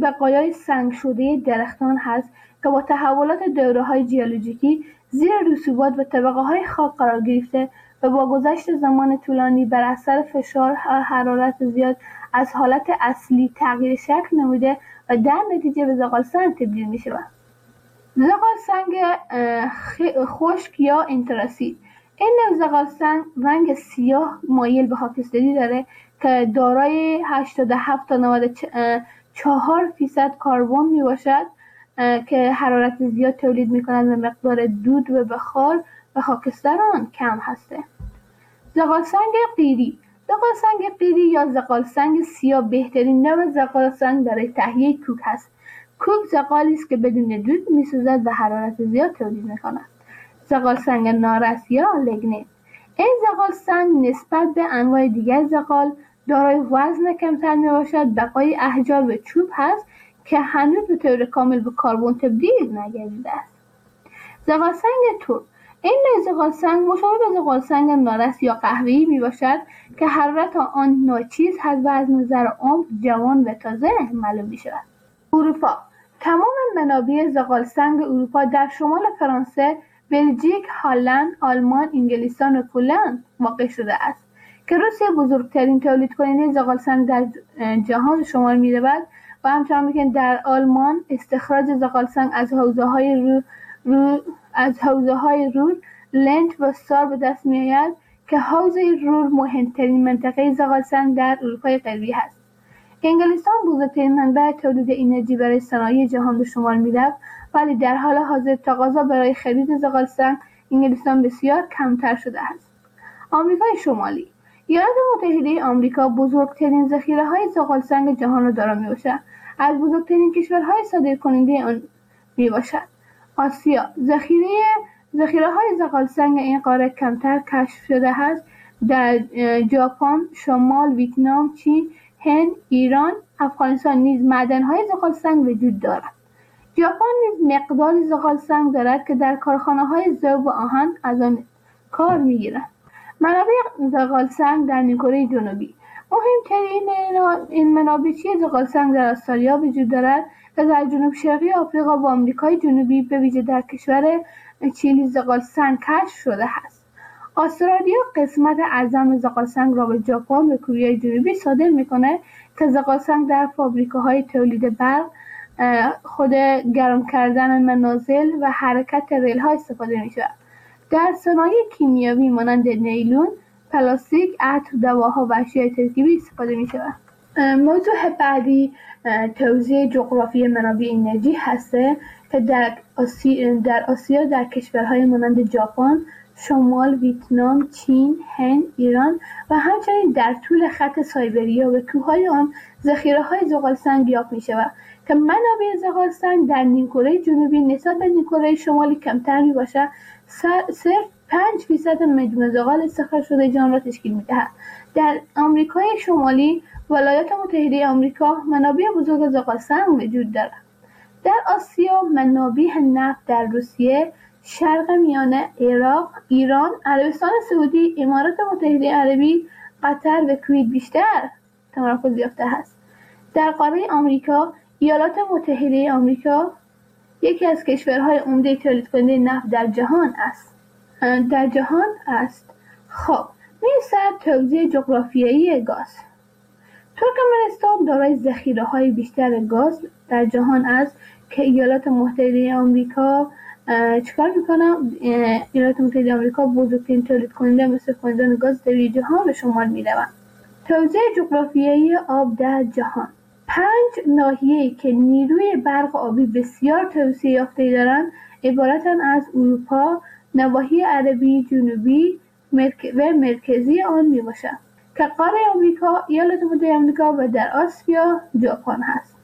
بقایای سنگ شده درختان هست که با تحولات دوره‌های ژئولوژیکی زیر رسوبات و طبقه‌های خاک قرار گرفته و با گذشت زمان طولانی بر اثر فشار و حرارت زیاد از حالت اصلی تغییر شکل نموده و در نتیجه به زغالسنگ تبدیل می‌شود. زغالسنگ خشک یا انتراسید. این نوع زغالسنگ رنگ سیاه مایل به خاکستری داره که دارای 87 تا 94% کربن می باشد که حرارت زیاد تولید می کند و مقدار دود و بخار و خاکستر آن کم هسته. زغالسنگ قیری. زغالسنگ قیری یا زغالسنگ سیاه بهترین نوع زغالسنگ برای تهیه کوک است. کوک زغالی است که بدون دود می سوزد و حرارت زیاد تولید می کند. زغالسنگ نارس یا لگنیت. این زغالسنگ نسبت به انواع دیگر زغال دارای وزن کمتر می باشد. بقای احجار و چوب هست که هنوز به طور کامل به کربن تبدیل نگردیده است. زغالسنگ ترک. این نوع زغالسنگ مشابه به زغالسنگ نارس یا قهوه‌ای می باشد که حرارت آن ناچیز هست و از نظر عمر جوان و تازه معلوم می شود. اروپا. تمام منابع زغالسنگ اروپا در شمال فرانسه، بلژیک، هلند، آلمان، انگلستان و پولند واقع شده است که روسیه بزرگترین تولید کننده زغالسنگ در جهان شمار می رود و همچنان که در آلمان استخراج زغالسنگ از حوزه‌های رور، لنت و سار به دست می آید که حوزه رور مهمترین منطقه زغالسنگ در اروپای غربی است. انگلستان بزرگترین منبع تولید انرژی برای صنایع جهان به شمار می رود، ولی در حال حاضر تقاضا برای خرید زغالسنگ انگلستان بسیار کمتر شده است. آمریکای شمالی. ایالات متحده آمریکا بزرگترین ذخیره‌های زغالسنگ جهان را دارا می‌باشد. از بزرگترین کشورهای صادرکننده آن میباشد. آسیا. ذخیره‌های زغالسنگ این قاره کمتر کشف شده است. در ژاپن، شمال، ویتنام، چین، هند، ایران، افغانستان نیز معدن‌های زغالسنگ وجود دارد. ژاپن نیز مقداری زغالسنگ دارد که در کارخانه‌های ذوب و آهن از آن کار می‌گیرند. منابع زغالسنگ در نیمکره جنوبی. مهمترین این منابع زغالسنگ در استرالیا وجود دارد که در جنوب شرقی آفریقا و آمریکای جنوبی به ویژه در کشور چیلی زغالسنگ کشف شده است. استرالیا قسمت اعظم زغالسنگ را به ژاپن و کره جنوبی صادر می‌کند که زغالسنگ در فابریکه‌های تولید برق، خود گرم کردن منازل و حرکت ریل‌ها استفاده می‌شود. در صنایع کیمیایی مانند نیلون، پلاستیک، عطر، دواها و اشیاء ترکیبی استفاده می‌شود. موضوع بعدی توزیع جغرافی منابع انرژی هسته که در آسیا در کشورهای مانند ژاپن، شمال، ویتنام، چین، هند، ایران و همچنین در طول خط سایبریا و کوههای آن ذخیره‌های زغالسنگ یافت می‌شود که منابع زغالسنگ در نیمکره جنوبی نسبت به نیمکره شمالی کمتر می‌باشد. صرف 5% مجموع زغال استخراج شده جهان را تشکیل می‌دهد. در آمریکای شمالی، ولایات متحده آمریکا منابع بزرگ زغالسنگ وجود دارد. در آسیا منابع نفت در روسیه، شرق میانه، عراق، ایران، عربستان سعودی، امارات متحده عربی، قطر و کویت بیشتر تمرکز یافته است. در قاره آمریکا، ایالات متحده آمریکا یکی از کشورهای عمده تولید کننده نفت در جهان است. خب، می‌رسد توزیع جغرافیایی گاز. ترکمنستان دارای ذخیره‌های بیشتر گاز در جهان است که ایالات متحده آمریکا چیکار می‌کنه؟ ایالات متحده آمریکا بزرگترین تولید کننده مصرف کنندگان گاز در جهان به شمار می‌روند. توزیع جغرافیایی آب در جهان. 5 ناحیه‌ای که نیروی برق آبی بسیار توسعه یافته دارند عبارتند از اروپا، نواحی عربی جنوبی و مرکزی آن میباشد که قاره آمریکا، ایالات متحده آمریکا و در آسیا ژاپن هست.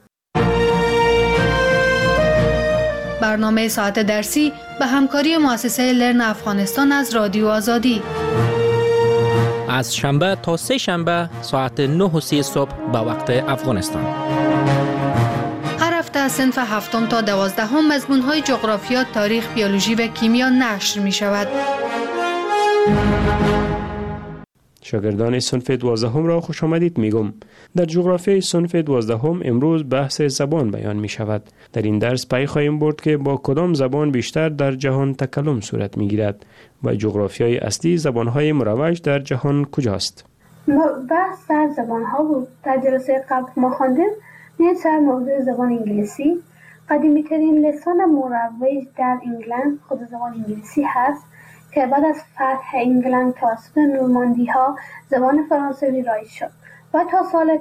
برنامه ساعت درسی به همکاری مؤسسه لرن افغانستان از رادیو آزادی. از شنبه تا سه شنبه ساعت 9:30 صبح به وقت افغانستان. هر هفته صنف 7 تا 12 مضمون‌های جغرافیا، تاریخ، بیولوژی و کیمیا نشر می‌شود. شاگردان صنف 12 را خوش آمدید میگم. در جغرافیای صنف 12 امروز بحث زبان بیان می شود. در این درس پی خواهیم برد که با کدام زبان بیشتر در جهان تکلم صورت می گیرد و جغرافیای اصلی زبانهای مروج در جهان کجاست. بحث در زبانها بود. در جلسه قبل ما خواندیم سر موضوع زبان انگلیسی. قدیمی ترین لسان مروج در انگلند خود زبان انگلیسی هست که بعد از فتح انگلند توسط نورماندی ها زبان فرانسوی رایج شد و تا سال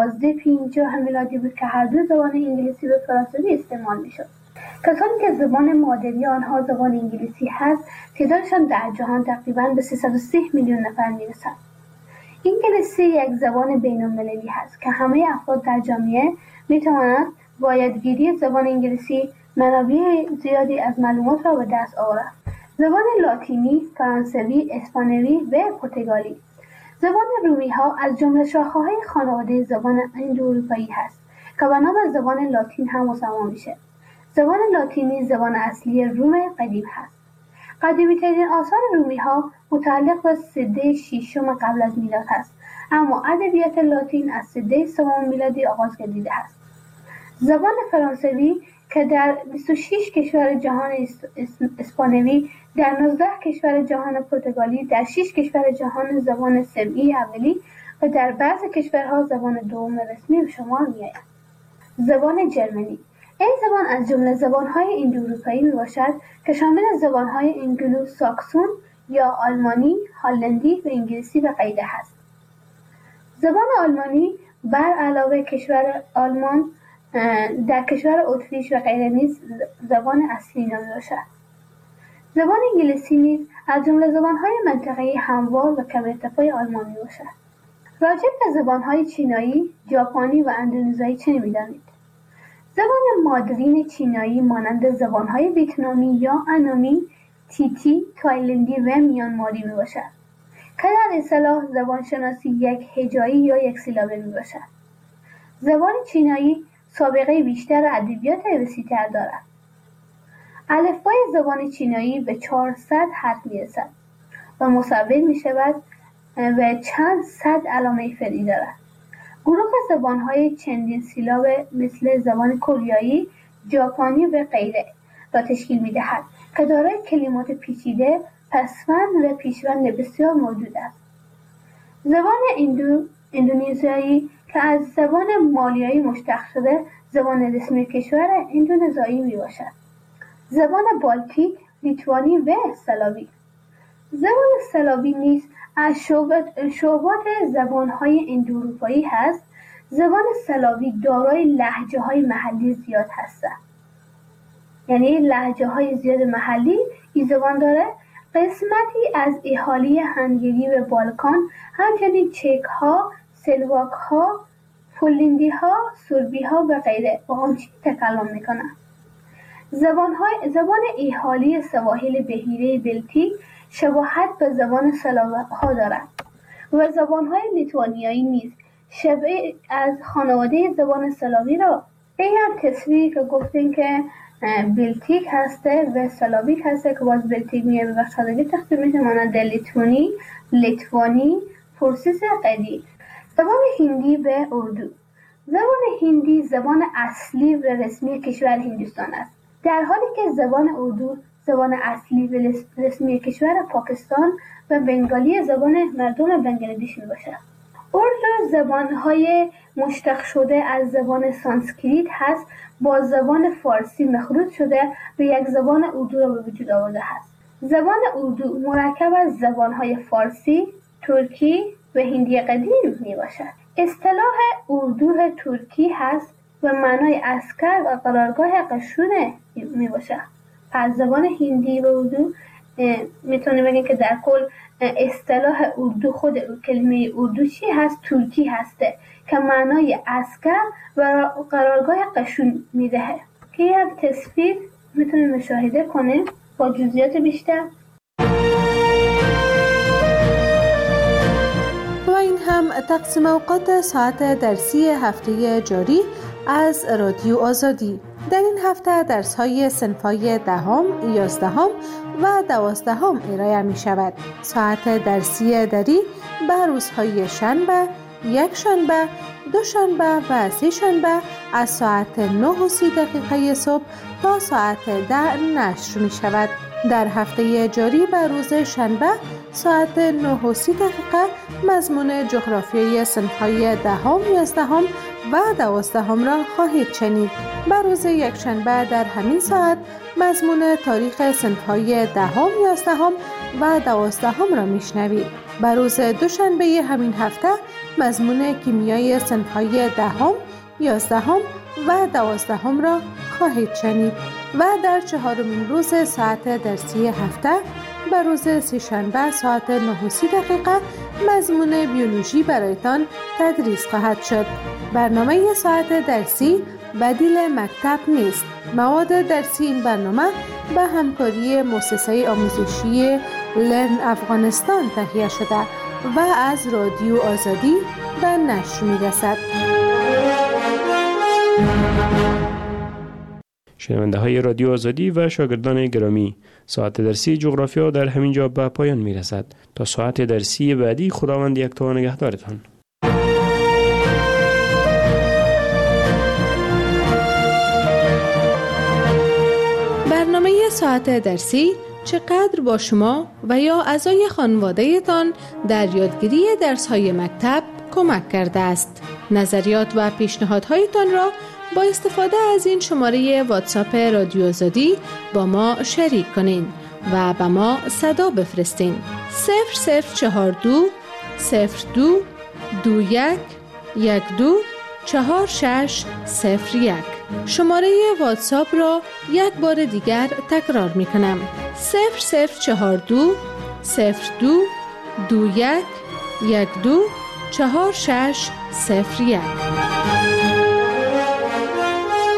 1250 میلادی بود که هر دو زبان انگلیسی و فرانسوی استعمال می شد. کسانی که زبان مادری آنها زبان انگلیسی هست تعدادشان در جهان تقریباً به 330 میلیون نفر می رسد. انگلیسی یک زبان بین المللی هست که همه افراد در جامعه می توانند با یادگیری زبان انگلیسی منابع زیادی از معلومات را به دست آورند. زبان لاتینی، فرانسوی، اسپانیایی و پرتغالی. زبان رومی ها از جمله شاخه‌های خانواده زبان هندواروپایی هست که به نام زبان لاتین هم مسمى میشه. زبان لاتینی زبان اصلی روم قدیم هست. قدیمی ترین آثار رومی ها متعلق به سده ششم قبل از میلاد هست، اما ادبیات لاتین از سده سوم میلادی آغاز گردیده است. زبان فرانسوی که در 26 کشور جهان اسپانیایی، در 19 کشور جهان پرتغالی، در 6 کشور جهان زبان سمعی اولی و در بعضی کشورها زبان دوم رسمی به شمار می‌آید. زبان جرمنی. این زبان از جمله زبان‌های اندوروپایی میباشد که شامل زبان‌های انگلو ساکسون یا آلمانی، هلندی و انگلیسی و غیره است. زبان آلمانی بر علاوه کشور آلمان در کشور اتریش و غیره نیز زبان اصلی نامیده باشد. زبان انگلیسی نیز از جمله زبان‌های منطقه‌ای هموار و کم ارتفاع آلمان میباشد. راجع به زبان‌های چینایی، ژاپنی و اندونزیایی چه می‌دانید؟ زبان مادرین چینایی مانند زبان‌های ویتنامی یا انامی، تیتی، تایلندی و میانماری میباشد که در اصطلاح زبان شناسی یک هجایی یا یک سیلابه میباشد. زبان چینایی سابقه بیشتر ادبیات وسیع‌تر دارد. الفبای زبان چینایی به 400 حرف میرسد و مصور میشود و چند صد علامه فرعی دارد. گروه زبان‌های چندین سیلابه مثل زبان کوریایی، ژاپنی و غیره را تشکیل می‌دهد که دارای کلمات پیچیده، پسوند و پیشوند بسیار موجود است. زبان اندونزیایی که از زبان مالیایی مشتق شده، زبان رسمی کشور اندونزیایی میباشد. زبان بالتیک، لیتوانی و سلاوی. زبان سلاوی نیز از شعبات زبان‌های اندوروپایی هست. زبان سلاوی دارای لهجه‌های محلی زیاد هستند. یعنی لهجه‌های زیاد محلی این زبان داره. قسمتی از اهالی هنگری و بالکان، همچنین چک‌ها، سلواک‌ها، پولندی‌ها، سربی‌ها و غیره با آن چیز تکلم می‌کنند. زبان اهالی سواحل بحیره بلتیک شباهت به زبان سلاوها دارد و زبان‌های لیتوانیایی نیز شبیه از خانواده زبان سلاوی را این تصویری که گفتیم که بلتیک هسته و سلاویک هسته که باز بلتیک میگه به بخشادگی تخصیل میشه مانند لیتوانی، لیتوانی، پرسیس قدیم. زبان هندی و اردو. زبان هندی زبان اصلی و رسمی کشور هندوستان است، در حالی که زبان اردو زبان اصلی و رسمی کشور پاکستان و بنگالی زبان مردم بنگلادش میباشد. اردو زبانهای مشتق شده از زبان سانسکریت هست، با زبان فارسی مخلوط شده و یک زبان اردو را به وجود آورده است. زبان اردو مرکب از زبانهای فارسی، ترکی و هندی قدیم میباشد. اصطلاح اردو ترکی هست و معنای عسکر و قرارگاه قشون میباشد. پس زبان هندی و اردو میتونیم بگیم که در کل اصطلاح اردو، خود کلمه اردو چی هست؟ ترکی هسته که معنای عسکر و قرارگاه قشون میدهه که یک تصویر میتونیم مشاهده کنیم با جزئیات بیشتر. و این هم تقسیم اوقات ساعت درسی هفته جاری از رادیو آزادی. در این هفته درس‌های صنف‌های 10، 11 و 12 ارائه می شود. ساعت درسی دری به روزهای شنبه، یک شنبه، دوشنبه و سه شنبه از ساعت 9:30 صبح تا ساعت 10 نشر می شود. در هفته جاری به روز شنبه ساعت 9:30 مضمون جغرافیای صنف‌های 10، 11 و 12 را خواهید شنید. به روز یک شنبه در همین ساعت مضمون تاریخ صنف‌های 10، 11 و 12 را میشنوید. به روز دوشنبه همین هفته مضمون کیمیای صنف‌های 10، 11 و 12 را خواهید شنید و در 4مین روز ساعت درسی هفته به روز سه‌شنبه ساعت 9:30 مضمون بیولوژی برایتان تدریس خواهد شد. برنامه ساعت درسی بدیل مکتب نیست. مواد درسی این برنامه به همکاری مؤسسه آموزشی لرن افغانستان تهیه شده و از رادیو آزادی به نشر می‌رسد. شنونده های رادیو آزادی و شاگردان گرامی، ساعت درسی جغرافیا در همین جا به پایان می رسد. تا ساعت درسی بعدی خداوند یکتا نگهدارتان. برنامه ساعت درسی چقدر با شما و یا اعضای خانواده تان در یادگیری درس‌های مکتب کمک کرده است. نظریات و پیشنهادهایتان را با استفاده از این شماره واتساپ رادیو آزادی با ما شریک کنین و به ما صدا بفرستین. 0042 02 21 12 4601. شماره واتساپ را یک بار دیگر تکرار می کنم. 0042 02 21 12 4601.